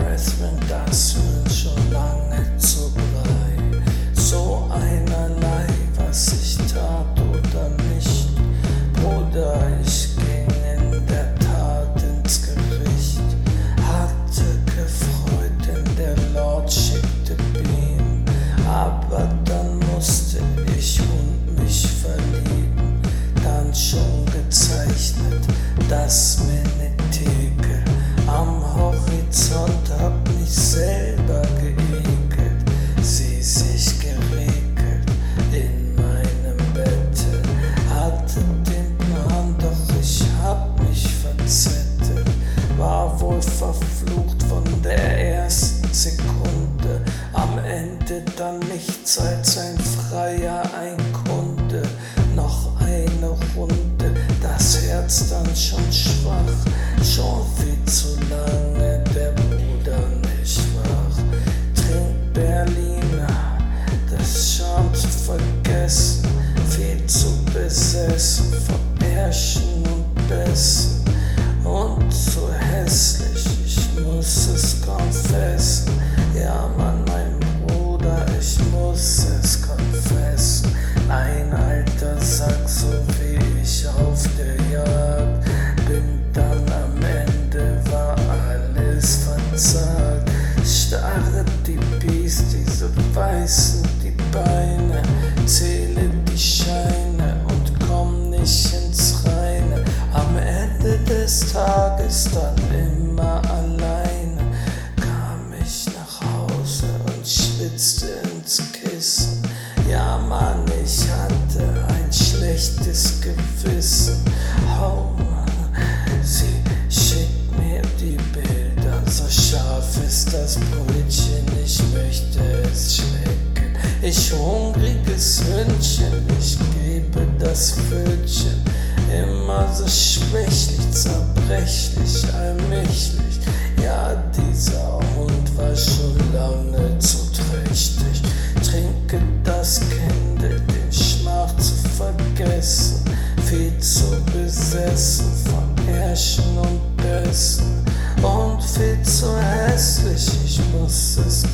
Breathman, das wird schon lange zu brei. So einerlei, was ich tat oder nicht. Bruder, ich ging in der Tat ins Gericht. Hatte gefreut, denn der Lord schickte Beam. Aber dann musste ich und mich verlieben. Dann schon gezeichnet, das Menetheke am Horizont, hab mich selber geekelt, sie sich geregelt in meinem Bette, hatte den Plan, doch ich hab mich verzettelt, war wohl verflucht von der ersten Sekunde, am Ende dann nichts als ein Freier, ein Kunde, noch eine Runde, das Herz dann schon schwach, schon viel zu lange der Bruder nicht wach. Trink Berliner, das Scham zu vergessen, viel zu besessen von Märchen und Bässen und zu hässlich, ich muss es confessen. Ja Mann, mein Bruder, ich muss es confessen. Ein alter Sack, so wie ich auf der Jagd bin, dann am Ende war alles verzagt. Starre die Biest, diese weißen die Beine, zähle die Scheine und komm nicht ins Reine. Am Ende des Tages dann immer alleine kam ich nach Hause und schwitzte ins Kissen. Ja Mann, ich hatte ein schlechtes Gewissen. Oh Mann, sie schickt mir die Bilder, so scharf ist das Brötchen, ich möchte es schmecken. Ich hungriges Hündchen, ich gebe das Pfötchen, immer so schwächlich, zerbrechlich, allmächtig. Ja, dieser Hund war schon lange zu trächtig. Trinke das Kind, den Schmach zu vergessen, viel zu besessen von Märchen und Bässen und viel zu hässlich, ich muss es